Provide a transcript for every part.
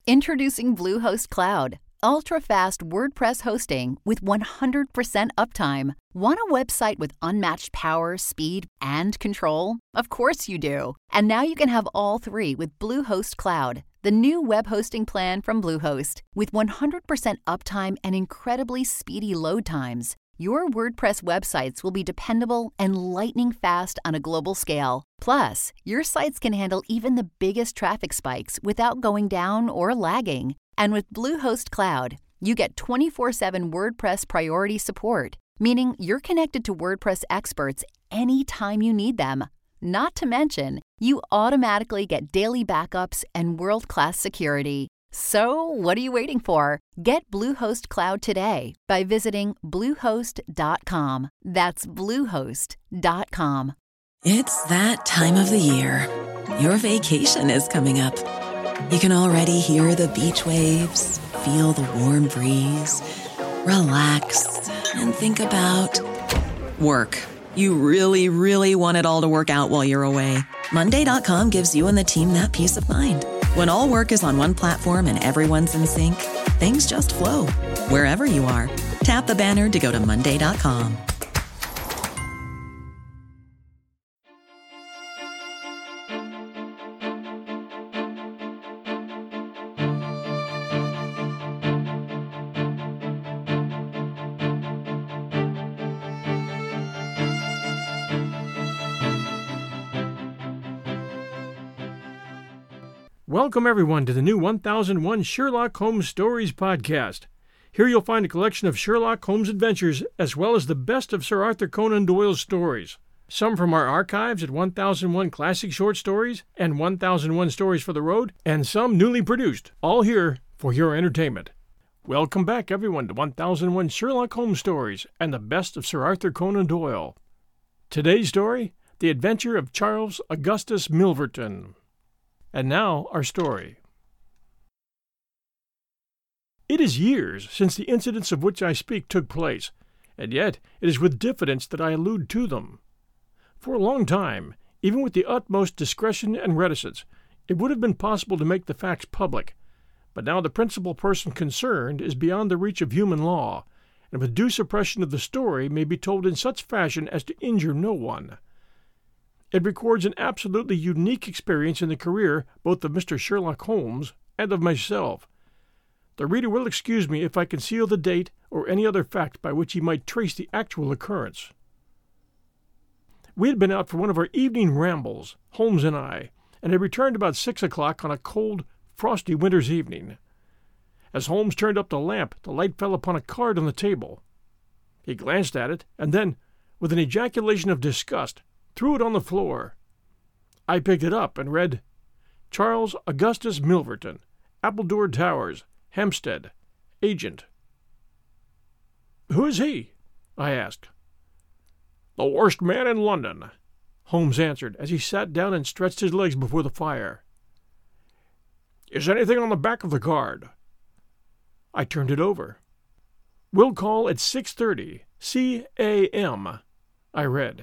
Introducing Bluehost Cloud, ultra-fast WordPress hosting with 100% uptime. Want a website with unmatched power, speed, and control? Of course you do. And now you can have all three with Bluehost Cloud, the new web hosting plan from Bluehost. With 100% uptime and incredibly speedy load times, your WordPress websites will be dependable and lightning fast on a global scale. Plus, your sites can handle even the biggest traffic spikes without going down or lagging. And with Bluehost Cloud, you get 24/7 WordPress priority support, meaning you're connected to WordPress experts anytime you need them. Not to mention, you automatically get daily backups and world-class security. So, what are you waiting for? Get Bluehost Cloud today by visiting Bluehost.com. That's Bluehost.com. It's that time of the year. Your vacation is coming up. You can already hear the beach waves, feel the warm breeze, relax, and think about work. You really, really want it all to work out while you're away. Monday.com gives you and the team that peace of mind. When all work is on one platform and everyone's in sync, things just flow. Wherever you are, tap the banner to go to Monday.com. Welcome, everyone, to the new 1001 Sherlock Holmes Stories podcast. Here you'll find a collection of Sherlock Holmes adventures, as well as the best of Sir Arthur Conan Doyle's stories. Some from our archives at 1001 Classic Short Stories and 1001 Stories for the Road, and some newly produced, all here for your entertainment. Welcome back, everyone, to 1001 Sherlock Holmes Stories and the best of Sir Arthur Conan Doyle. Today's story, The Adventure of Charles Augustus Milverton. And now, our story. It is years since the incidents of which I speak took place, and yet it is with diffidence that I allude to them. For a long time, even with the utmost discretion and reticence, it would have been possible to make the facts public, but now the principal person concerned is beyond the reach of human law, and with due suppression of the story may be told in such fashion as to injure no one. It records an absolutely unique experience in the career both of Mr. Sherlock Holmes and of myself. The reader will excuse me if I conceal the date or any other fact by which he might trace the actual occurrence. We had been out for one of our evening rambles, Holmes and I, and had returned about 6 o'clock on a cold, frosty winter's evening. As Holmes turned up the lamp, the light fell upon a card on the table. He glanced at it, and then, with an ejaculation of disgust, threw it on the floor. I picked it up and read, Charles Augustus Milverton, Appledore Towers, Hampstead, Agent. "Who is he?" I asked. "The worst man in London," Holmes answered as he sat down and stretched his legs before the fire. "Is anything on the back of the card?" I turned it over. "Will call at 6:30, C.A.M., I read.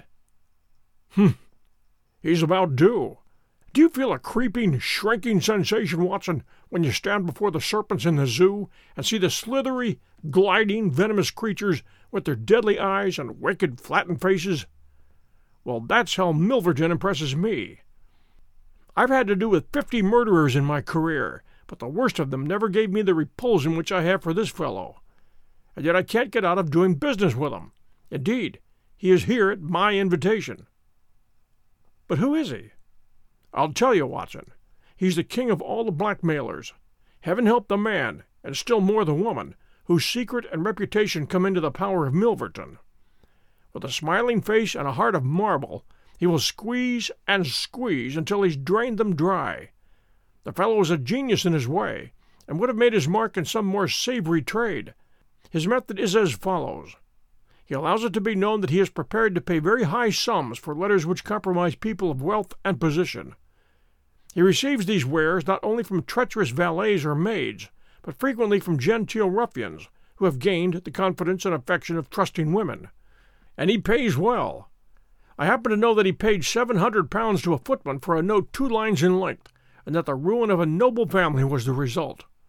He's about due. Do you feel a creeping, shrinking sensation, Watson, when you stand before the serpents in the zoo and see the slithery, gliding, venomous creatures with their deadly eyes and wicked, flattened faces? Well, that's how Milverton impresses me. I've had to do with 50 murderers in my career, but the worst of them never gave me the repulsion which I have for this fellow. And yet I can't get out of doing business with him. Indeed, he is here at my invitation. But who is he? I'll tell you, Watson. He's the king of all the blackmailers. Heaven help the man, and still more the woman, whose secret and reputation come into the power of Milverton. With a smiling face and a heart of marble, he will squeeze and squeeze until he's drained them dry. The fellow is a genius in his way, and would have made his mark in some more savory trade. His method is as follows. He allows it to be known that he is prepared to pay very high sums for letters which compromise people of wealth and position. He receives these wares not only from treacherous valets or maids, but frequently from genteel ruffians who have gained the confidence and affection of trusting women. And he pays well. I happen to know that he paid £700 to a footman for a note 2 lines in length, and that the ruin of a noble family was the result.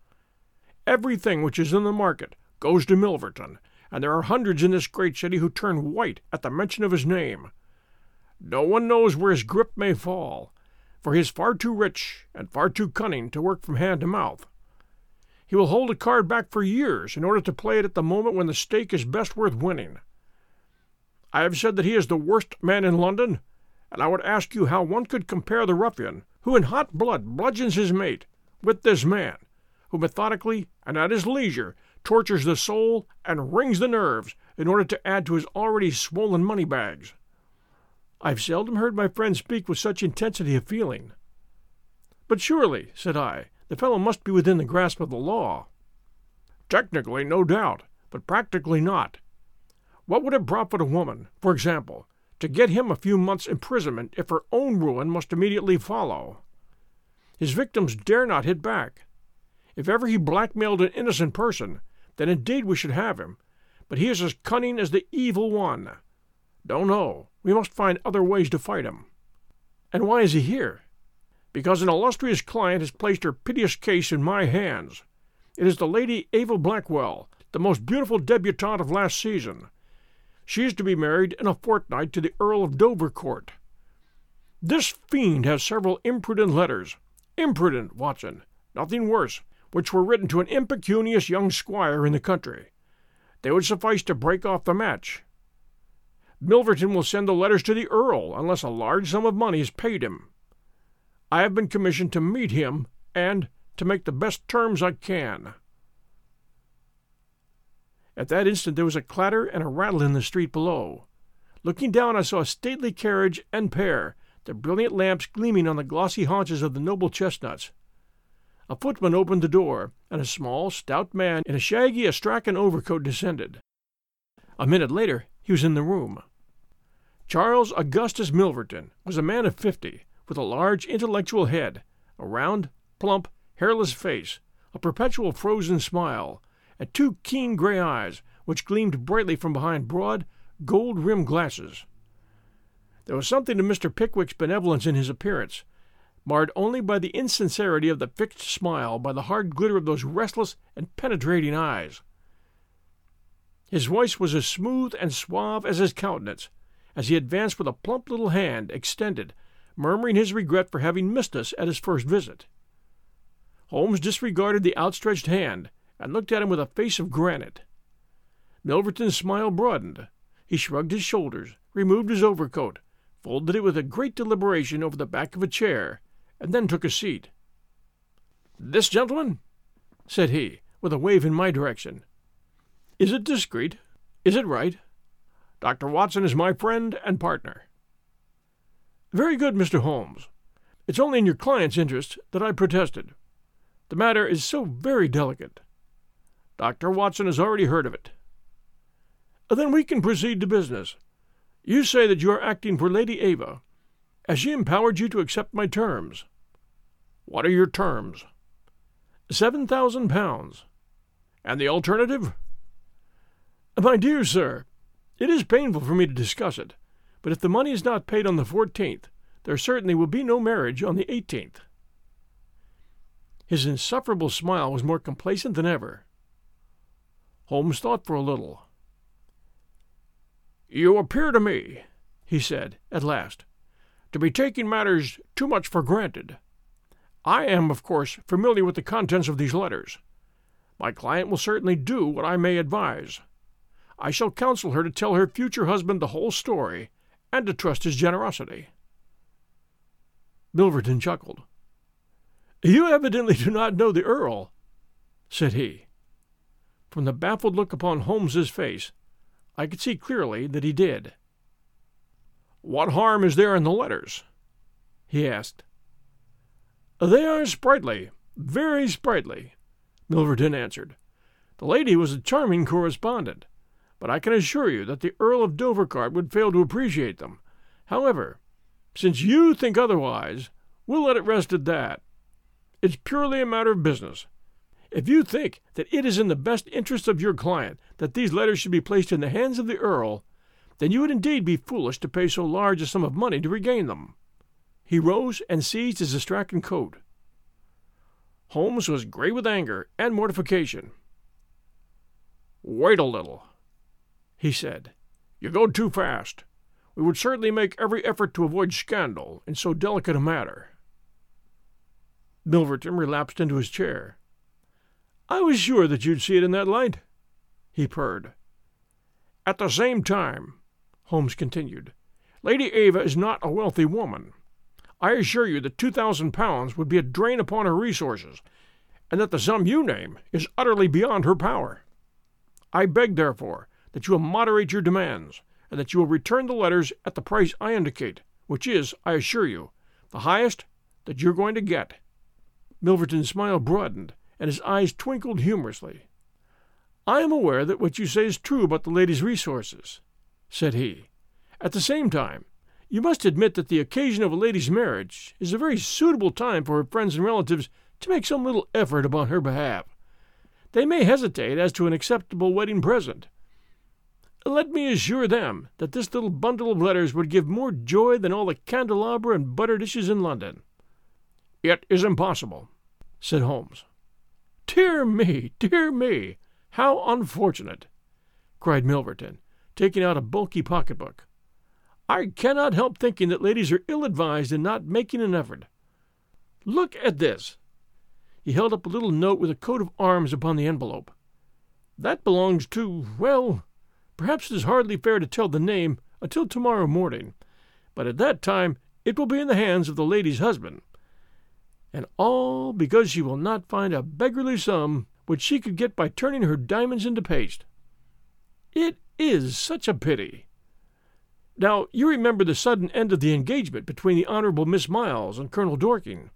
everything which is in the market goes to Milverton, and there are hundreds in this great city who turn white at the mention of his name. No one knows where his grip may fall, for he is far too rich and far too cunning to work from hand to mouth. He will hold a card back for years in order to play it at the moment when the stake is best worth winning. I have said that he is the worst man in London, and I would ask you how one could compare the ruffian who in hot blood bludgeons his mate with this man, who methodically and at his leisure tortures the soul and wrings the nerves in order to add to his already swollen money bags. I've seldom heard my friend speak with such intensity of feeling. But surely, said I, the fellow must be within the grasp of the law. Technically, no doubt, but practically not. What would it profit a woman, for example, to get him a few months' imprisonment if her own ruin must immediately follow? His victims dare not hit back. If ever he blackmailed an innocent person, then indeed we should have him, but he is as cunning as the evil one. Don't know. We must find other ways to fight him. And why is he here? Because an illustrious client has placed her piteous case in my hands. It is the Lady Ava Blackwell, the most beautiful debutante of last season. She is to be married in a fortnight to the Earl of Dovercourt. This fiend has several imprudent letters. Imprudent, Watson, nothing worse, which were written to an impecunious young squire in the country. They would suffice to break off the match. Milverton will send the letters to the Earl unless a large sum of money is paid him. I have been commissioned to meet him and to make the best terms I can. At that instant there was a clatter and a rattle in the street below. Looking down, I saw a stately carriage and pair, the brilliant lamps gleaming on the glossy haunches of the noble chestnuts. A footman opened the door, and a small, stout man in a shaggy astrakhan overcoat descended. A minute later he was in the room. Charles Augustus Milverton was a man of 50, with a large intellectual head, a round, plump, hairless face, a perpetual frozen smile, and 2 keen gray eyes which gleamed brightly from behind broad, gold-rimmed glasses. There was something to Mr. Pickwick's benevolence in his appearance, marred only by the insincerity of the fixed smile, by the hard glitter of those restless and penetrating eyes. His voice was as smooth and suave as his countenance, as he advanced with a plump little hand extended, murmuring his regret for having missed us at his first visit. Holmes disregarded the outstretched hand, and looked at him with a face of granite. Milverton's smile broadened. He shrugged his shoulders, removed his overcoat, folded it with a great deliberation over the back of a chair, and then took a seat. "This gentleman?" said he, with a wave in my direction. "Is it discreet? Is it right? Dr. Watson is my friend and partner." "Very good, Mr. Holmes. It's only in your client's interest that I protested. The matter is so very delicate. Dr. Watson has already heard of it." "Then we can proceed to business. You say that you are acting for Lady Ava. Has she empowered you to accept my terms?" "What are your terms?" £7,000. "And the alternative?" "My dear sir, it is painful for me to discuss it, but if the money is not paid on the 14th, there certainly will be no marriage on the 18th. His insufferable smile was more complacent than ever. Holmes thought for a little. "You appear to me," he said, at last, "to be taking matters too much for granted. I am, of course, familiar with the contents of these letters. My client will certainly do what I may advise. I shall counsel her to tell her future husband the whole story, and to trust his generosity." Milverton chuckled. "You evidently do not know the Earl," said he. From the baffled look upon Holmes's face, I could see clearly that he did. "What harm is there in the letters?" he asked. "They are sprightly, very sprightly," Milverton answered. "The lady was a charming correspondent, but I can assure you that the Earl of Dovercourt would fail to appreciate them. However, since you think otherwise, we'll let it rest at that. It's purely a matter of business. If you think that it is in the best interests of your client that these letters should be placed in the hands of the Earl, then you would indeed be foolish to pay so large a sum of money to regain them." He rose and seized his astrakhan coat. Holmes was grey with anger and mortification. "Wait a little," he said. "You go too fast. We would certainly make every effort to avoid scandal in so delicate a matter." Milverton relapsed into his chair. "I was sure that you'd see it in that light," he purred. "At the same time," Holmes continued, "Lady Ava is not a wealthy woman. I assure you that £2,000 would be a drain upon her resources, and that the sum you name is utterly beyond her power. I beg, therefore, that you will moderate your demands, and that you will return the letters at the price I indicate, which is, I assure you, the highest that you're going to get." Milverton's smile broadened, and his eyes twinkled humorously. "I am aware that what you say is true about the lady's resources," said he. "At the same time, you must admit that the occasion of a lady's marriage is a very suitable time for her friends and relatives to make some little effort upon her behalf. They may hesitate as to an acceptable wedding present. Let me assure them that this little bundle of letters would give more joy than all the candelabra and butter dishes in London." "It is impossible," said Holmes. Dear me, how unfortunate!" cried Milverton, taking out a bulky pocketbook. "I cannot help thinking that ladies are ill-advised in not making an effort. Look at this." He held up a little note with a coat of arms upon the envelope. "That belongs to, well, perhaps it is hardly fair to tell the name until tomorrow morning, but at that time it will be in the hands of the lady's husband. And all because she will not find a beggarly sum which she could get by turning her diamonds into paste. It is such a pity. Now, you remember the sudden end of the engagement between the Honourable Miss Miles and Colonel Dorking.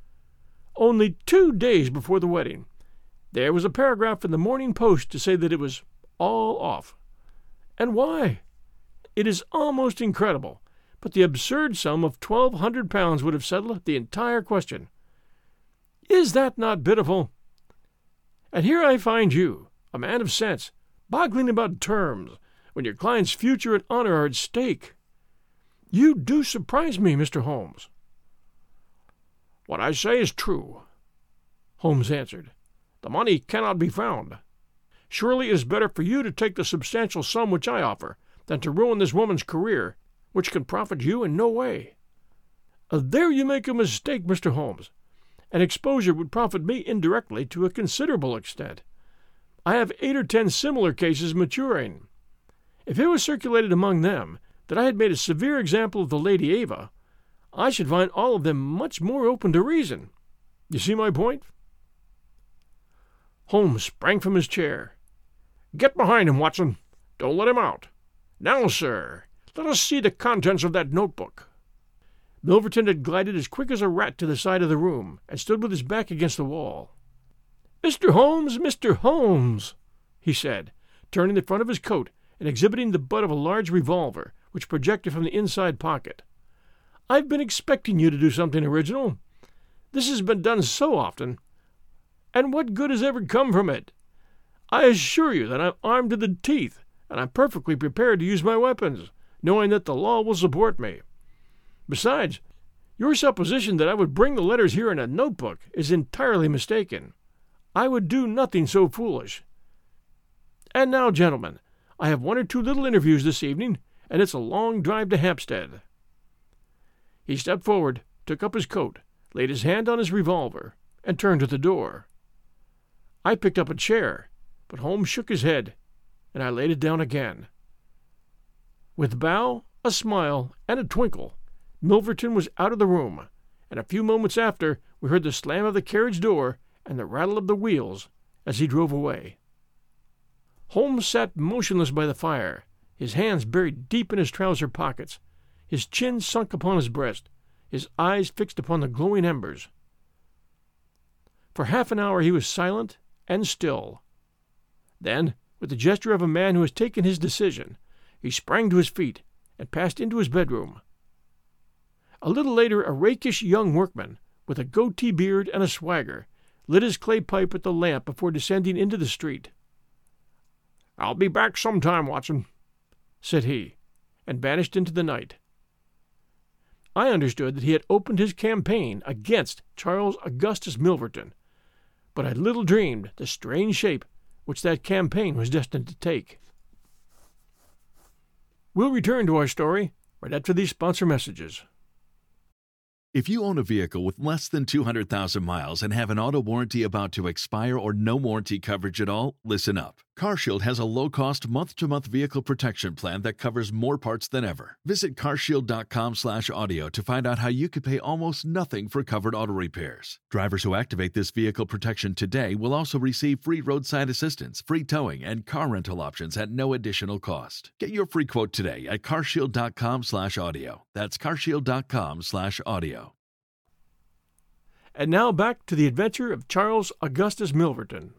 Only 2 days before the wedding, there was a paragraph in the Morning Post to say that it was all off. And why? It is almost incredible, but the absurd sum of £1,200 would have settled the entire question. Is that not pitiful? And here I find you, a man of sense, boggling about terms, when your client's future and honor are at stake. You do surprise me, Mr. Holmes." "What I say is true," Holmes answered. "The money cannot be found. Surely it is better for you to take the substantial sum which I offer than to ruin this woman's career, which can profit you in no way." "There you make a mistake, Mr. Holmes. An exposure would profit me indirectly to a considerable extent. I have 8 or 10 similar cases maturing. If it was circulated among them that I had made a severe example of the Lady Ava, I should find all of them much more open to reason. You see my point?" Holmes sprang from his chair. "Get behind him, Watson. Don't let him out. Now, sir, let us see the contents of that notebook." Milverton had glided as quick as a rat to the side of the room, and stood with his back against the wall. Mr. Holmes, he said, turning the front of his coat and exhibiting the butt of a large revolver, which projected from the inside pocket. "I've been expecting you to do something original. This has been done so often, and what good has ever come from it? I assure you that I'm armed to the teeth, and I'm perfectly prepared to use my weapons, knowing that the law will support me. Besides, your supposition that I would bring the letters here in a notebook is entirely mistaken. I would do nothing so foolish. And now, gentlemen, I have 1 or 2 little interviews this evening, and it's a long drive to Hampstead." He stepped forward, took up his coat, laid his hand on his revolver, and turned to the door. I picked up a chair, but Holmes shook his head, and I laid it down again. With a bow, a smile, and a twinkle, Milverton was out of the room, and a few moments after we heard the slam of the carriage door and the rattle of the wheels as he drove away. Holmes sat motionless by the fire, his hands buried deep in his trouser pockets, his chin sunk upon his breast, his eyes fixed upon the glowing embers. For half an hour he was silent and still. Then, with the gesture of a man who has taken his decision, he sprang to his feet and passed into his bedroom. A little later a rakish young workman, with a goatee beard and a swagger, lit his clay pipe at the lamp before descending into the street. "I'll be back some time, Watson," said he, and vanished into the night. I understood that he had opened his campaign against Charles Augustus Milverton, but I little dreamed the strange shape which that campaign was destined to take. We'll return to our story right after these sponsor messages. If you own a vehicle with less than 200,000 miles and have an auto warranty about to expire or no warranty coverage at all, listen up. CarShield has a low-cost month-to-month vehicle protection plan that covers more parts than ever. Visit carshield.com/audio to find out how you could pay almost nothing for covered auto repairs. Drivers who activate this vehicle protection today will also receive free roadside assistance, free towing, and car rental options at no additional cost. Get your free quote today at carshield.com/audio. That's carshield.com/audio. And now back to the adventure of Charles Augustus Milverton.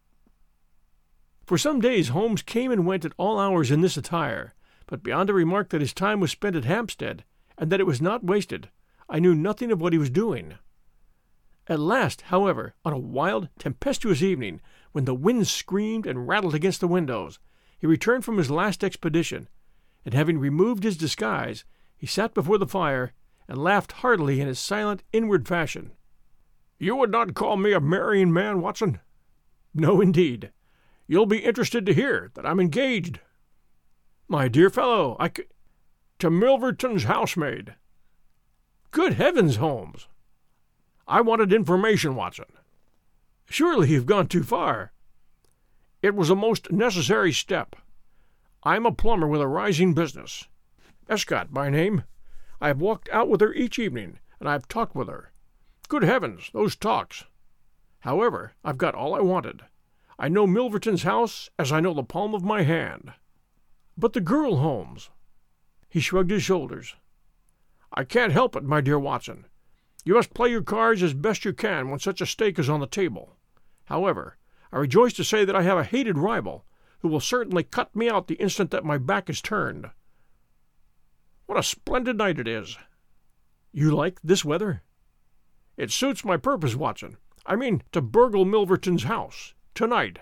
For some days Holmes came and went at all hours in this attire, but beyond a remark that his time was spent at Hampstead, and that it was not wasted, I knew nothing of what he was doing. At last, however, on a wild, tempestuous evening, when the wind screamed and rattled against the windows, he returned from his last expedition, and having removed his disguise, he sat before the fire and laughed heartily in his silent, inward fashion. "You would not call me a marrying man, Watson?" "No, indeed. You'll be interested to hear that I'm engaged." "My dear fellow, to Milverton's housemaid." "Good heavens, Holmes!" "I wanted information, Watson." "Surely you've gone too far." "It was a most necessary step. I'm a plumber with a rising business. Escott by name. I have walked out with her each evening, and I have talked with her. Good heavens, those talks! However, I've got all I wanted. I know Milverton's house as I know the palm of my hand." "But the girl, Holmes?" He shrugged his shoulders. "I can't help it, my dear Watson. You must play your cards as best you can when such a stake is on the table. However, I rejoice to say that I have a hated rival, who will certainly cut me out the instant that my back is turned. What a splendid night it is!" "You like this weather?" "It suits my purpose, Watson. I mean to burgle Milverton's house. Tonight."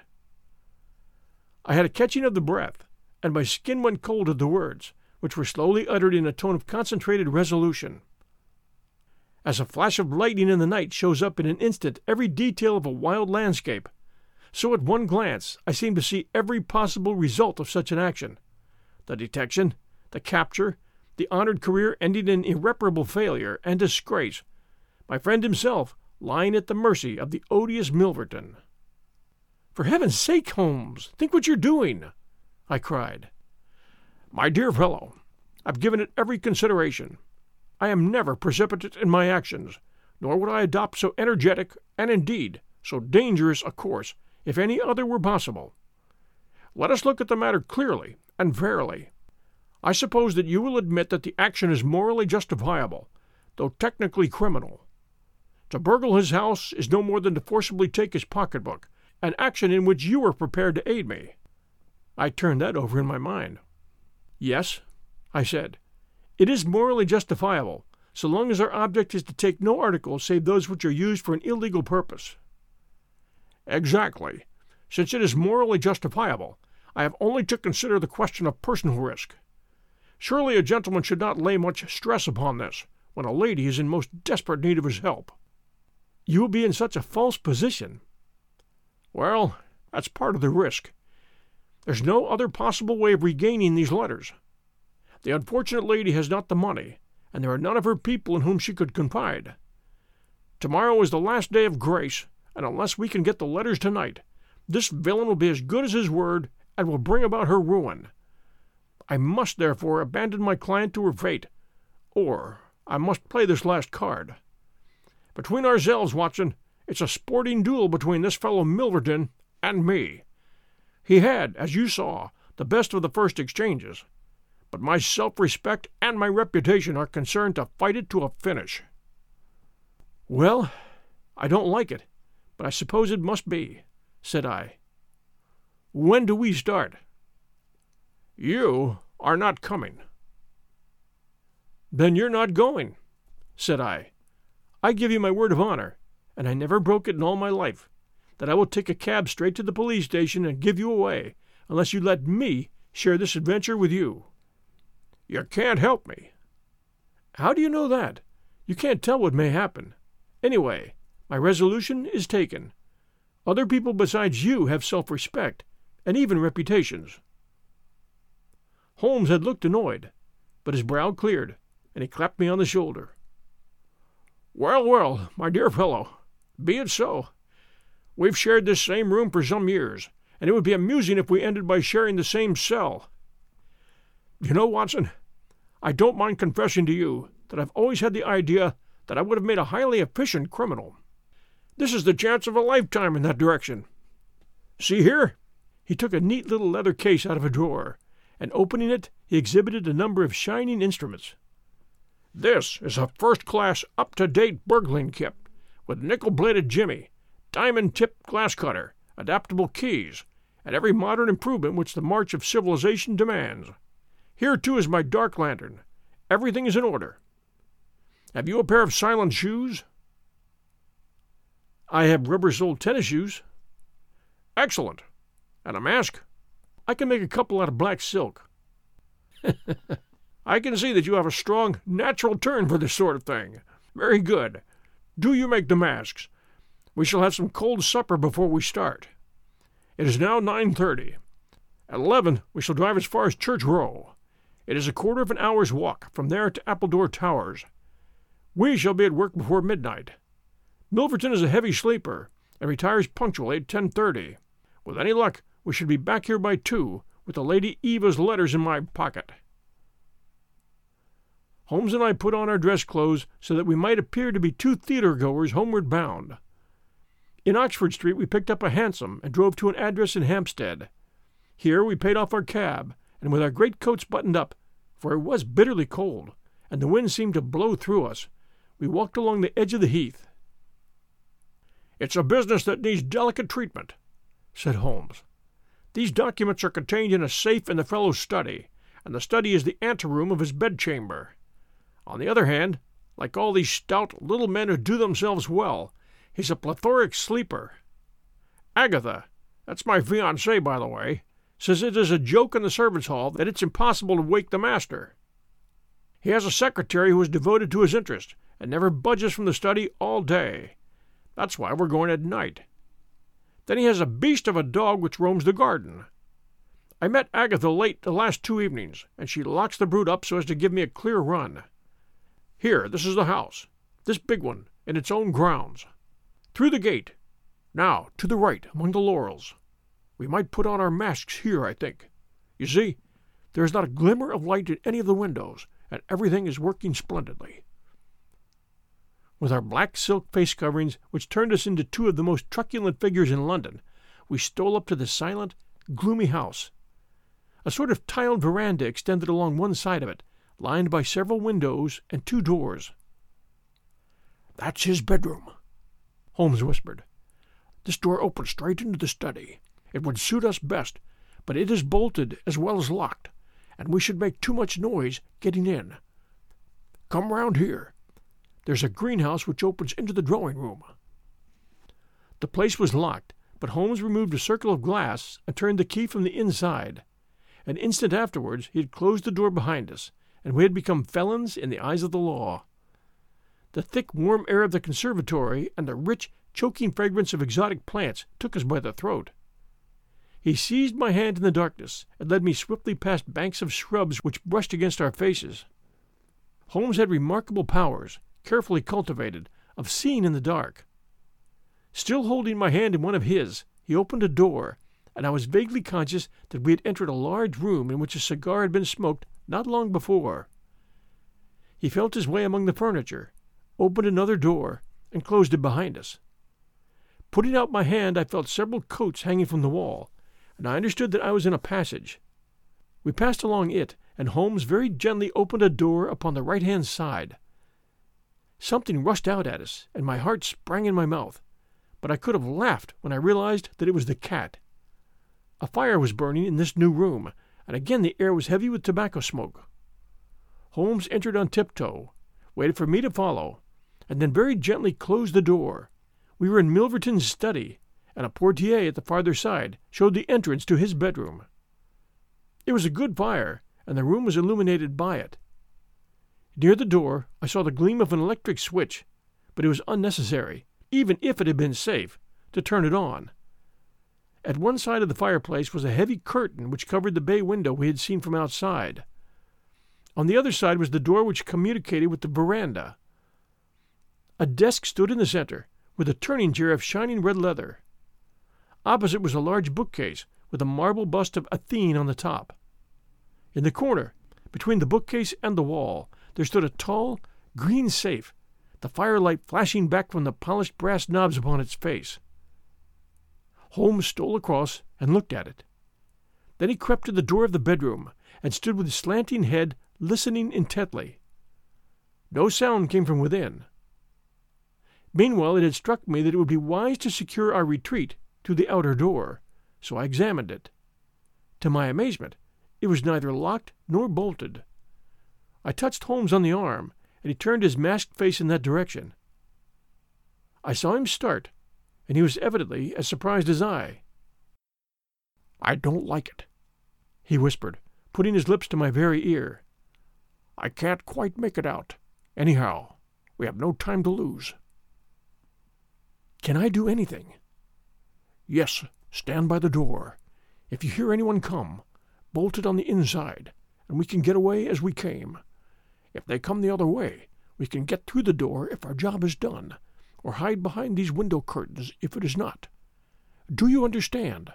I had a catching of the breath, and my skin went cold at the words, which were slowly uttered in a tone of concentrated resolution. As a flash of lightning in the night shows up in an instant every detail of a wild landscape, so at one glance I seemed to see every possible result of such an action: the detection, the capture, the honored career ending in irreparable failure and disgrace, my friend himself lying at the mercy of the odious Milverton. "For heaven's sake, Holmes, think what you're doing!" I cried. "My dear fellow, I've given it every consideration. I am never precipitate in my actions, nor would I adopt so energetic and, indeed, so dangerous a course if any other were possible. Let us look at the matter clearly and fairly. I suppose that you will admit that the action is morally justifiable, though technically criminal. To burgle his house is no more than to forcibly take his pocketbook, an action in which you were prepared to aid me." I turned that over in my mind. "Yes," I said, "it is morally justifiable, so long as our object is to take no articles save those which are used for an illegal purpose." "Exactly. Since it is morally justifiable, I have only to consider the question of personal risk. Surely a gentleman should not lay much stress upon this, when a lady is in most desperate need of his help." "You will be in such a false position." "Well, that's part of the risk. There's no other possible way of regaining these letters. The unfortunate lady has not the money, and there are none of her people in whom she could confide. Tomorrow is the last day of grace, and unless we can get the letters tonight, this villain will be as good as his word and will bring about her ruin. I must, therefore, abandon my client to her fate, or I must play this last card. Between ourselves, Watson, it's a sporting duel between this fellow Milverton and me. He had, as you saw, the best of the first exchanges, but my self-respect and my reputation are concerned to fight it to a finish." "Well, I don't like it, but I suppose it must be," said I. "When do we start?" "You are not coming." "Then you're not going," said I. "I give you my word of honor, and I never broke it in all my life, that I will take a cab straight to the police station and give you away, unless you let me share this adventure with you." "You can't help me." "How do you know that? You can't tell what may happen. Anyway, my resolution is taken. Other people besides you have self-respect, and even reputations." Holmes had looked annoyed, but his brow cleared, and he clapped me on the shoulder. "Well, well, my dear fellow, be it so. We've shared this same room for some years, and it would be amusing if we ended by sharing the same cell. You know, Watson, I don't mind confessing to you that I've always had the idea that I would have made a highly efficient criminal. This is the chance of a lifetime in that direction. See here." He took a neat little leather case out of a drawer, and opening it, he exhibited a number of shining instruments. "This is a first-class, up-to-date burgling kit, with nickel-bladed jimmy, diamond-tipped glass cutter, adaptable keys, and every modern improvement which the march of civilization demands. Here, too, is my dark lantern. Everything is in order. Have you a pair of silent shoes?" "I have rubber-soled tennis shoes." "Excellent. And a mask?" "I can make a couple out of black silk." "I can see that you have a strong, natural turn for this sort of thing. Very good. Do you make the masks. We shall have some cold supper before we start. It is now 9:30. At 11 we shall drive as far as Church Row. It is a quarter of an hour's walk from there to Appledore Towers. We shall be at work before midnight. Milverton is a heavy sleeper, and retires punctually at 10:30. With any luck, we should be back here by 2, with the Lady Eva's letters in my pocket." Holmes and I put on our dress clothes so that we might appear to be two theatre-goers homeward bound. In Oxford Street we picked up a hansom and drove to an address in Hampstead. Here we paid off our cab, and with our greatcoats buttoned up, for it was bitterly cold, and the wind seemed to blow through us, we walked along the edge of the heath. "It's a business that needs delicate treatment," said Holmes. "These documents are contained in a safe in the fellow's study, and the study is the anteroom of his bedchamber. On the other hand, like all these stout little men who do themselves well, he's a plethoric sleeper. Agatha, that's my fiancée, by the way, says it is a joke in the servants' hall that it's impossible to wake the master. He has a secretary who is devoted to his interest, and never budges from the study all day. That's why we're going at night. Then he has a beast of a dog which roams the garden. I met Agatha late the last 2 evenings, and she locks the brute up so as to give me a clear run. Here, this is the house, this big one, in its own grounds. Through the gate. Now, to the right, among the laurels. We might put on our masks here, I think. You see, there is not a glimmer of light in any of the windows, and everything is working splendidly." With our black silk face coverings, which turned us into two of the most truculent figures in London, we stole up to the silent, gloomy house. A sort of tiled veranda extended along one side of it, lined by several windows and 2 doors. "That's his bedroom," Holmes whispered. "This door opens straight into the study. It would suit us best, but it is bolted as well as locked, and we should make too much noise getting in. Come round here. There's a greenhouse which opens into the drawing-room." The place was locked, but Holmes removed a circle of glass and turned the key from the inside. An instant afterwards he had closed the door behind us, and we had become felons in the eyes of the law. The thick, warm air of the conservatory and the rich, choking fragrance of exotic plants took us by the throat. He seized my hand in the darkness and led me swiftly past banks of shrubs which brushed against our faces. Holmes had remarkable powers, carefully cultivated, of seeing in the dark. Still holding my hand in one of his, he opened a door, and I was vaguely conscious that we had entered a large room in which a cigar had been smoked not long before. He felt his way among the furniture, opened another door, and closed it behind us. Putting out my hand, I felt several coats hanging from the wall, and I understood that I was in a passage. We passed along it, and Holmes very gently opened a door upon the right-hand side. Something rushed out at us, and my heart sprang in my mouth, but I could have laughed when I realized that it was the cat. A fire was burning in this new room, and again the air was heavy with tobacco smoke. Holmes entered on tiptoe, waited for me to follow, and then very gently closed the door. We were in Milverton's study, and a portiere at the farther side showed the entrance to his bedroom. It was a good fire, and the room was illuminated by it. Near the door I saw the gleam of an electric switch, but it was unnecessary, even if it had been safe, to turn it on, At one side of the fireplace was a heavy curtain which covered the bay window we had seen from outside. On the other side was the door which communicated with the veranda. A desk stood in the center, with a turning chair of shining red leather. Opposite was a large bookcase, with a marble bust of Athene on the top. In the corner, between the bookcase and the wall, there stood a tall, green safe, the firelight flashing back from the polished brass knobs upon its face. Holmes stole across and looked at it. Then he crept to the door of the bedroom and stood with slanting head, listening intently. No sound came from within. Meanwhile, it had struck me that it would be wise to secure our retreat to the outer door, so I examined it. To my amazement, it was neither locked nor bolted. I touched Holmes on the arm, and he turned his masked face in that direction. I saw him start, and he was evidently as surprised as I. "I don't like it," he whispered, putting his lips to my very ear. "I can't quite make it out. Anyhow, we have no time to lose." "Can I do anything?" "Yes, stand by the door. If you hear anyone come, bolt it on the inside, and we can get away as we came. If they come the other way, we can get through the door if our job is done, or hide behind these window curtains if it is not. Do you understand?"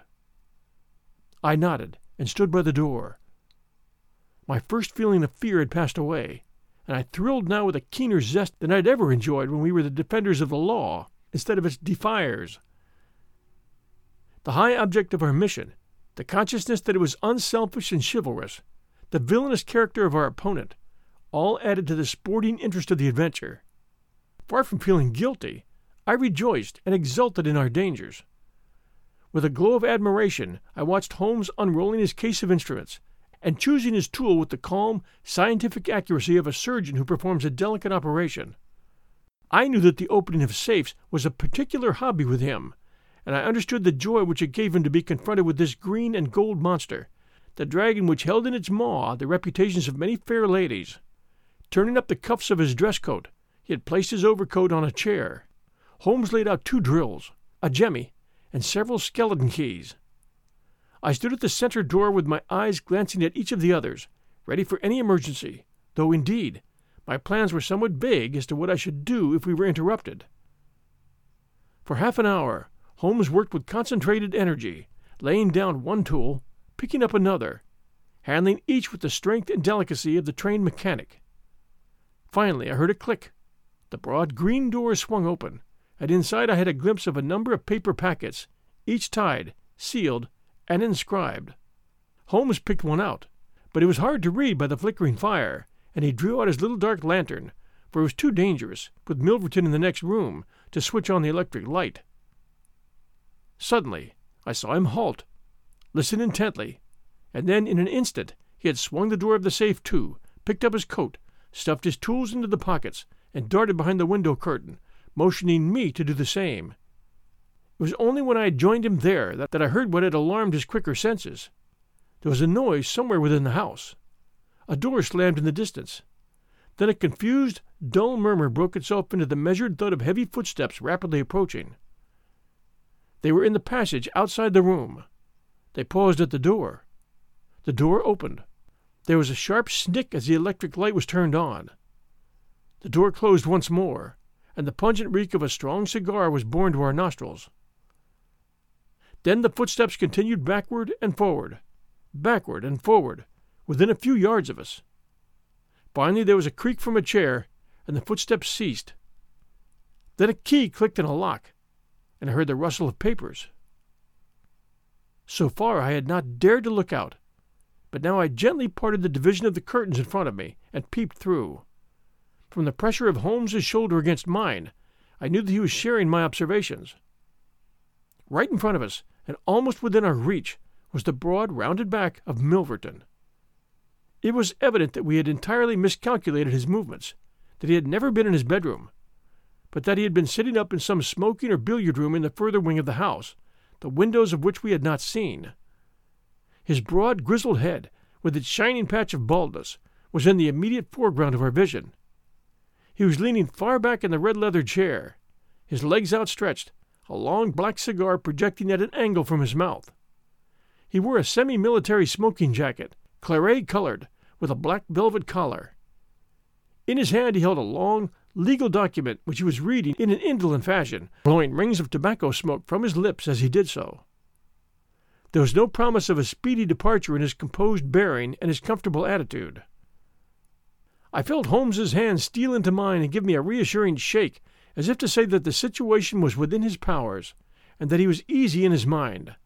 I nodded and stood by the door. My first feeling of fear had passed away, and I thrilled now with a keener zest than I had ever enjoyed when we were the defenders of the law instead of its defiers. The high object of our mission, the consciousness that it was unselfish and chivalrous, the villainous character of our opponent, all added to the sporting interest of the adventure. Far from feeling guilty, I rejoiced and exulted in our dangers. With a glow of admiration, I watched Holmes unrolling his case of instruments and choosing his tool with the calm, scientific accuracy of a surgeon who performs a delicate operation. I knew that the opening of safes was a particular hobby with him, and I understood the joy which it gave him to be confronted with this green and gold monster, the dragon which held in its maw the reputations of many fair ladies. Turning up the cuffs of his dress coat, he had placed his overcoat on a chair. Holmes laid out 2 drills, a jemmy, and several skeleton keys. I stood at the center door with my eyes glancing at each of the others, ready for any emergency, though, indeed, my plans were somewhat vague as to what I should do if we were interrupted. For half an hour, Holmes worked with concentrated energy, laying down one tool, picking up another, handling each with the strength and delicacy of the trained mechanic. Finally, I heard a click. The broad green door swung open, and inside I had a glimpse of a number of paper packets, each tied, sealed, and inscribed. Holmes picked one out, but it was hard to read by the flickering fire, and he drew out his little dark lantern, for it was too dangerous, with Milverton in the next room, to switch on the electric light. Suddenly, I saw him halt, listen intently, and then in an instant he had swung the door of the safe to, picked up his coat, stuffed his tools into the pockets, and darted behind the window curtain, motioning me to do the same. It was only when I had joined him there that I heard what had alarmed his quicker senses. There was a noise somewhere within the house. A door slammed in the distance. Then a confused, dull murmur broke itself into the measured thud of heavy footsteps rapidly approaching. They were in the passage outside the room. They paused at the door. The door opened. There was a sharp snick as the electric light was turned on. The door closed once more, and the pungent reek of a strong cigar was borne to our nostrils. Then the footsteps continued backward and forward, within a few yards of us. Finally there was a creak from a chair, and the footsteps ceased. Then a key clicked in a lock, and I heard the rustle of papers. So far I had not dared to look out, but now I gently parted the division of the curtains in front of me and peeped through. From the pressure of Holmes's shoulder against mine, I knew that he was sharing my observations. Right in front of us, and almost within our reach, was the broad, rounded back of Milverton. It was evident that we had entirely miscalculated his movements, that he had never been in his bedroom, but that he had been sitting up in some smoking or billiard room in the further wing of the house, the windows of which we had not seen. His broad, grizzled head, with its shining patch of baldness, was in the immediate foreground of our vision. He was leaning far back in the red leather chair, his legs outstretched, a long black cigar projecting at an angle from his mouth. He wore a semi-military smoking jacket, claret-colored, with a black velvet collar. In his hand he held a long, legal document which he was reading in an indolent fashion, blowing rings of tobacco smoke from his lips as he did so. There was no promise of a speedy departure in his composed bearing and his comfortable attitude. I felt Holmes's hand steal into mine and give me a reassuring shake, as if to say that the situation was within his powers, and that he was easy in his mind.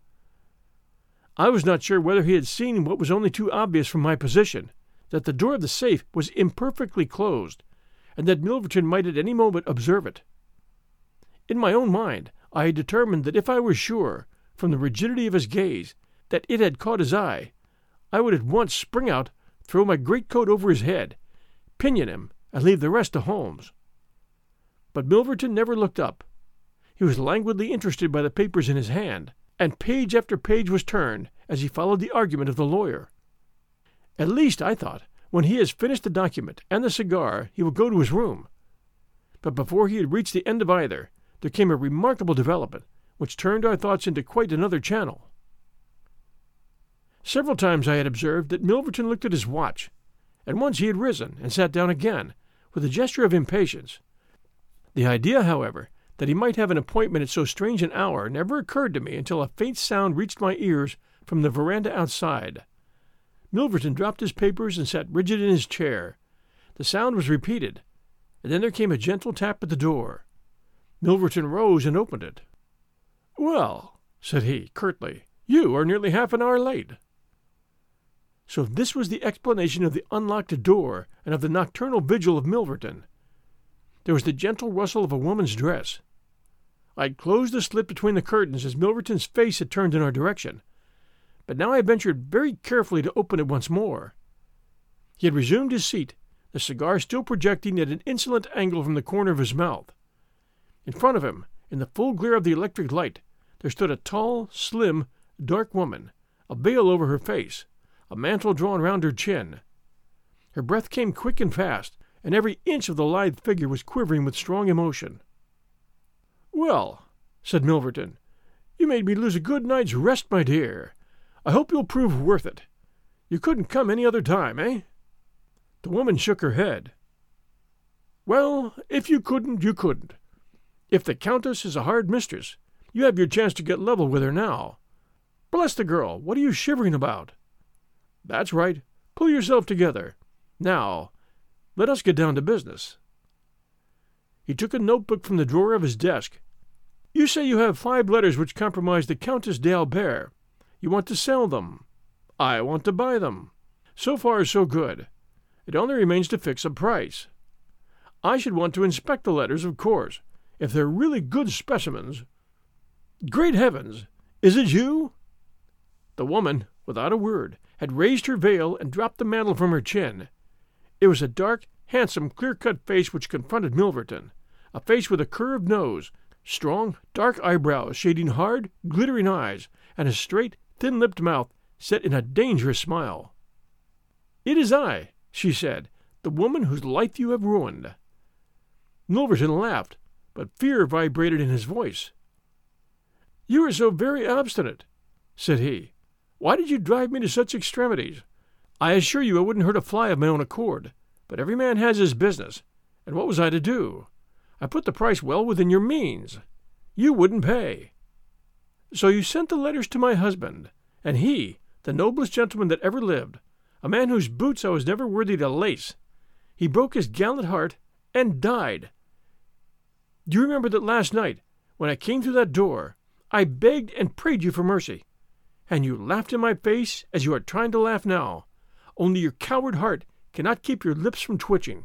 I was not sure whether he had seen what was only too obvious from my position, that the door of the safe was imperfectly closed, and that Milverton might at any moment observe it. In my own mind, I had determined that if I were sure, from the rigidity of his gaze, that it had caught his eye, I would at once spring out, throw my greatcoat over his head, pinion him, and leave the rest to Holmes. But Milverton never looked up. He was languidly interested by the papers in his hand, and page after page was turned as he followed the argument of the lawyer. At least, I thought, when he has finished the document and the cigar, he will go to his room. But before he had reached the end of either, there came a remarkable development, which turned our thoughts into quite another channel. Several times I had observed that Milverton looked at his watch, and once he had risen and sat down again, with a gesture of impatience. The idea, however, that he might have an appointment at so strange an hour never occurred to me until a faint sound reached my ears from the veranda outside. Milverton dropped his papers and sat rigid in his chair. The sound was repeated, and then there came a gentle tap at the door. Milverton rose and opened it. "Well," said he, curtly, "you are nearly half an hour late." So this was the explanation of the unlocked door and of the nocturnal vigil of Milverton. There was the gentle rustle of a woman's dress. I had closed the slit between the curtains as Milverton's face had turned in our direction, but now I ventured very carefully to open it once more. He had resumed his seat, the cigar still projecting at an insolent angle from the corner of his mouth. In front of him, in the full glare of the electric light, there stood a tall, slim, dark woman, a veil over her face, a mantle drawn round her chin. Her breath came quick and fast, and every inch of the lithe figure was quivering with strong emotion. "Well," said Milverton, "you made me lose a good night's rest, my dear. I hope you'll prove worth it. You couldn't come any other time, eh?" The woman shook her head. "Well, if you couldn't, you couldn't. If the Countess is a hard mistress, you have your chance to get level with her now. Bless the girl, what are you shivering about? That's right. Pull yourself together. Now, let us get down to business." He took a notebook from the drawer of his desk. "You say you have 5 letters which compromise the Countess d'Albert. You want to sell them. I want to buy them. So far, so good. It only remains to fix a price. I should want to inspect the letters, of course, if they're really good specimens. Great heavens! Is it you?" The woman, without a word, had raised her veil and dropped the mantle from her chin. It was a dark, handsome, clear-cut face which confronted Milverton, a face with a curved nose, strong, dark eyebrows shading hard, glittering eyes, and a straight, thin-lipped mouth set in a dangerous smile. "It is I," she said, "the woman whose life you have ruined." Milverton laughed, but fear vibrated in his voice. "You are so very obstinate," said he. "Why did you drive me to such extremities? I assure you I wouldn't hurt a fly of my own accord, but every man has his business, and what was I to do? I put the price well within your means. You wouldn't pay. So you sent the letters to my husband, and he, the noblest gentleman that ever lived, a man whose boots I was never worthy to lace, he broke his gallant heart and died. Do you remember that last night, when I came through that door, I begged and prayed you for mercy, and you laughed in my face as you are trying to laugh now, only your coward heart cannot keep your lips from twitching.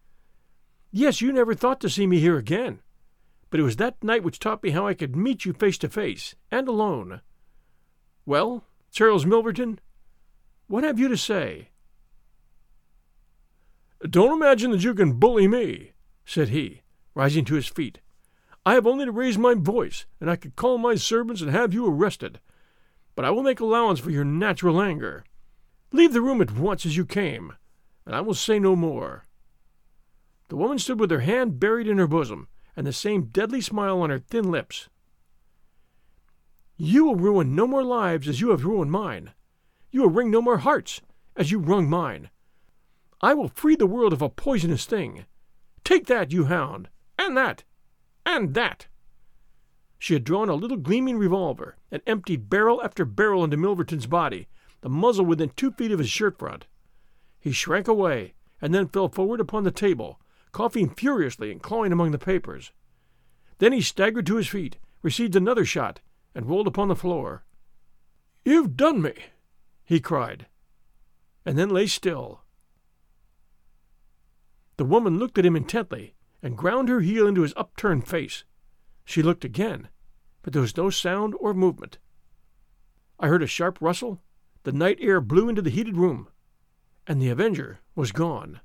Yes, you never thought to see me here again, but it was that night which taught me how I could meet you face to face, and alone. Well, Charles Milverton, what have you to say?" "Don't imagine that you can bully me," said he, rising to his feet. "I have only to raise my voice, and I could call my servants and have you arrested. But I will make allowance for your natural anger. Leave the room at once as you came, and I will say no more." The woman stood with her hand buried in her bosom, and the same deadly smile on her thin lips. You will ruin no more lives as you have ruined mine. You will wring no more hearts as you wrung mine. I will free the world of a poisonous thing. Take that, you hound, and that, and that." She had drawn a little gleaming revolver and emptied barrel after barrel into Milverton's body, the muzzle within 2 feet of his shirt front. He shrank away, and then fell forward upon the table, coughing furiously and clawing among the papers. Then he staggered to his feet, received another shot, and rolled upon the floor. "You've done me," he cried, and then lay still. The woman looked at him intently, and ground her heel into his upturned face. She looked again, but there was no sound or movement. I heard a sharp rustle, the night air blew into the heated room, and the avenger was gone.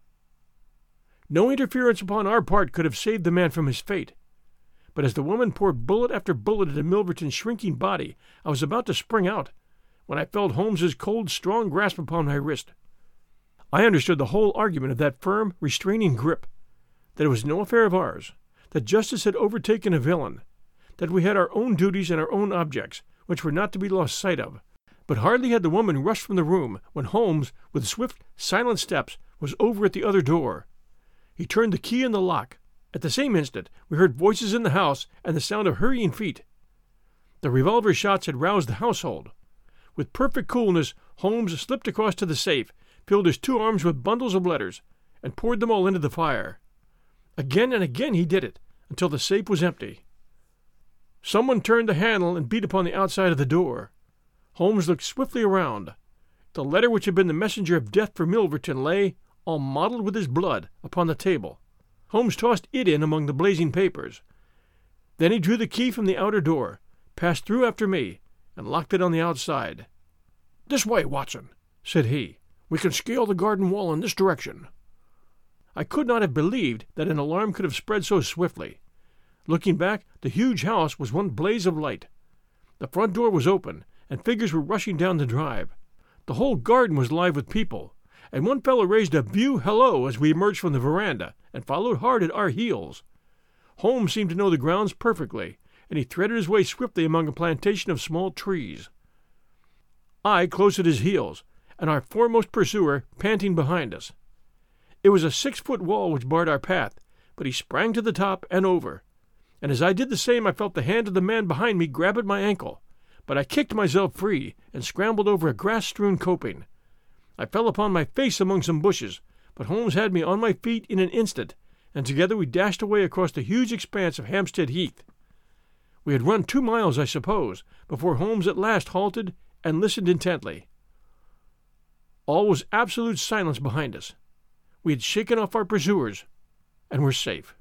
No interference upon our part could have saved the man from his fate, but as the woman poured bullet after bullet into Milverton's shrinking body, I was about to spring out, when I felt Holmes's cold, strong grasp upon my wrist. I understood the whole argument of that firm, restraining grip, that it was no affair of ours, that justice had overtaken a villain, that we had our own duties and our own objects, which were not to be lost sight of. But hardly had the woman rushed from the room when Holmes, with swift, silent steps, was over at the other door. He turned the key in the lock. At the same instant we heard voices in the house and the sound of hurrying feet. The revolver shots had roused the household. With perfect coolness Holmes slipped across to the safe, filled his 2 arms with bundles of letters, and poured them all into the fire. Again and again he did it, until the safe was empty. Someone turned the handle and beat upon the outside of the door. Holmes looked swiftly around. The letter which had been the messenger of death for Milverton lay, all mottled with his blood, upon the table. Holmes tossed it in among the blazing papers. Then he drew the key from the outer door, passed through after me, and locked it on the outside. "This way, Watson," said he. "We can scale the garden wall in this direction." I could not have believed that an alarm could have spread so swiftly. Looking back, the huge house was one blaze of light. The front door was open, and figures were rushing down the drive. The whole garden was alive with people, and one fellow raised a view hello as we emerged from the veranda, and followed hard at our heels. Holmes seemed to know the grounds perfectly, and he threaded his way swiftly among a plantation of small trees. I close at his heels, and our foremost pursuer panting behind us. It was a 6-foot wall which barred our path, but he sprang to the top and over, and as I did the same I felt the hand of the man behind me grab at my ankle, but I kicked myself free and scrambled over a grass-strewn coping. I fell upon my face among some bushes, but Holmes had me on my feet in an instant, and together we dashed away across the huge expanse of Hampstead Heath. We had run 2 miles, I suppose, before Holmes at last halted and listened intently. All was absolute silence behind us. We had shaken off our pursuers, and were safe.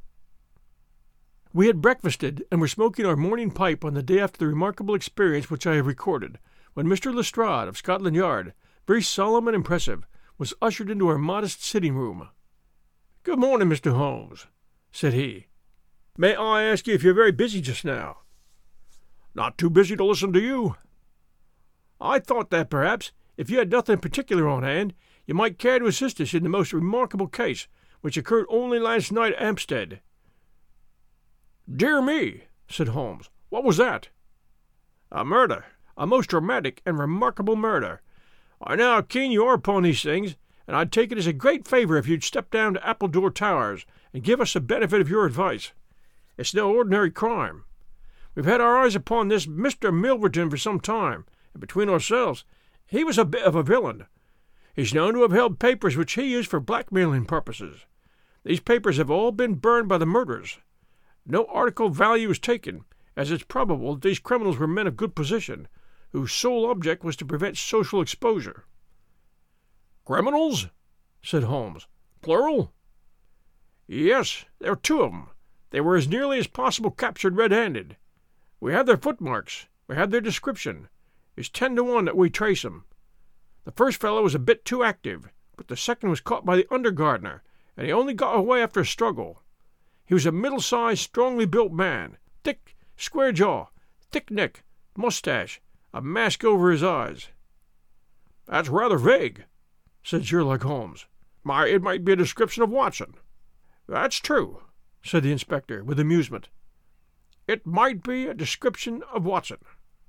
We had breakfasted and were smoking our morning pipe on the day after the remarkable experience which I have recorded, when Mr. Lestrade of Scotland Yard, very solemn and impressive, was ushered into our modest sitting-room. "Good morning, Mr. Holmes," said he. "May I ask you if you're very busy just now?" "Not too busy to listen to you." "I thought that perhaps, if you had nothing particular on hand, you might care to assist us in the most remarkable case, which occurred only last night at Hampstead." "Dear me," said Holmes, "what was that?" "A murder, a most dramatic and remarkable murder. I know how keen you are upon these things, and I'd take it as a great favor if you'd step down to Appledore Towers and give us the benefit of your advice. It's no ordinary crime. We've had our eyes upon this Mr. Milverton for some time, and between ourselves, he was a bit of a villain. He's known to have held papers which he used for blackmailing purposes. These papers have all been burned by the murderers. No article of value was taken, as it's probable that these criminals were men of good position, whose sole object was to prevent social exposure." "Criminals?" said Holmes. "Plural?" "Yes, there were 2 of them. They were as nearly as possible captured red-handed. We have their footmarks. We have their description. It's 10 to 1 that we trace 'em. The first fellow was a bit too active, but the second was caught by the under-gardener, and he only got away after a struggle. He was a middle-sized, strongly built man, thick, square jaw, thick neck, moustache, a mask over his eyes." "That's rather vague," said Sherlock Holmes. "It might be a description of Watson." "That's true," said the inspector, with amusement. "It might be a description of Watson."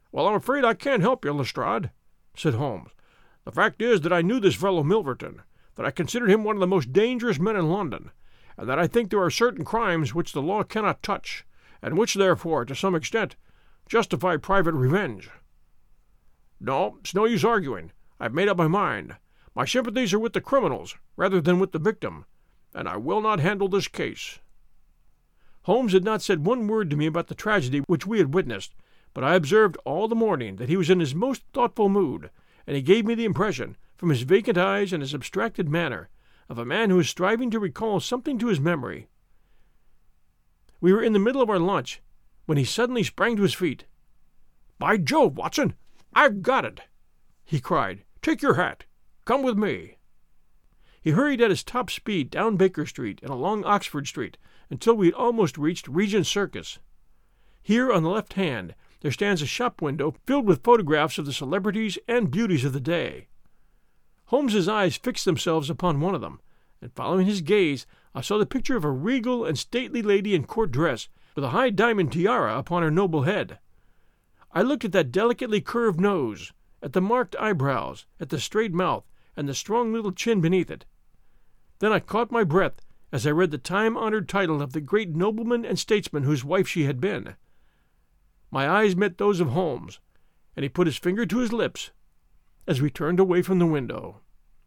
"Well, I'm afraid I can't help you, Lestrade," said Holmes. "The fact is that I knew this fellow Milverton, that I considered him one of the most dangerous men in London, and that I think there are certain crimes which the law cannot touch, and which, therefore, to some extent, justify private revenge. No, it's no use arguing. I've made up my mind. My sympathies are with the criminals rather than with the victim, and I will not handle this case." Holmes had not said one word to me about the tragedy which we had witnessed, but I observed all the morning that he was in his most thoughtful mood, and he gave me the impression, from his vacant eyes and his abstracted manner, of a man who is striving to recall something to his memory. We were in the middle of our lunch, when he suddenly sprang to his feet. "By Jove, Watson, I've got it!" he cried. "Take your hat. Come with me." He hurried at his top speed down Baker Street and along Oxford Street until we had almost reached Regent Circus. Here on the left hand there stands a shop window filled with photographs of the celebrities and beauties of the day. Holmes's eyes fixed themselves upon one of them, and following his gaze I saw the picture of a regal and stately lady in court dress, with a high diamond tiara upon her noble head. I looked at that delicately curved nose, at the marked eyebrows, at the straight mouth, and the strong little chin beneath it. Then I caught my breath as I read the time-honored title of the great nobleman and statesman whose wife she had been. My eyes met those of Holmes, and he put his finger to his lips as we turned away from the window.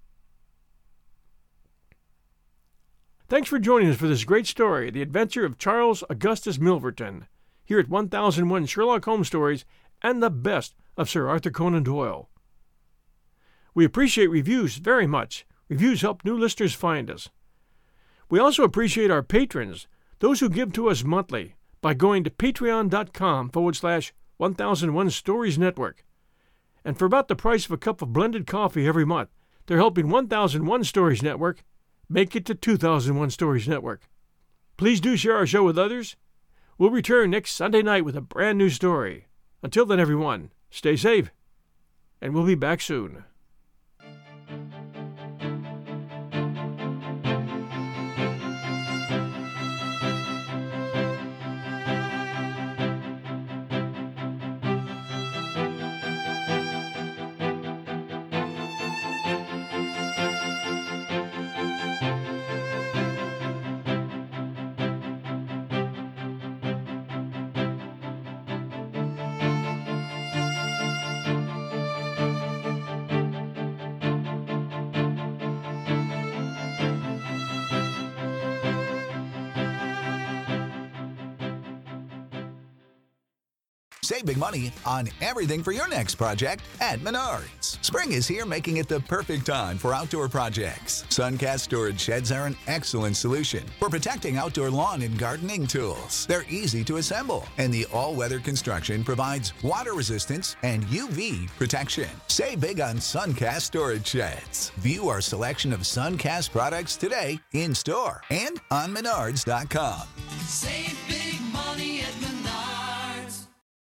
Thanks for joining us for this great story, The Adventure of Charles Augustus Milverton, here at 1001 Sherlock Holmes Stories and the best of Sir Arthur Conan Doyle. We appreciate reviews very much. Reviews help new listeners find us. We also appreciate our patrons, those who give to us monthly, by going to patreon.com/1001 Stories Network. And for about the price of a cup of blended coffee every month, they're helping 1001 Stories Network make it to 2001 Stories Network. Please do share our show with others. We'll return next Sunday night with a brand new story. Until then, everyone, stay safe, and we'll be back soon. Save big money on everything for your next project at Menards. Spring is here, making it the perfect time for outdoor projects. Suncast storage sheds are an excellent solution for protecting outdoor lawn and gardening tools. They're easy to assemble, and the all-weather construction provides water resistance and UV protection. Save big on Suncast storage sheds. View our selection of Suncast products today in store and on Menards.com. Save big.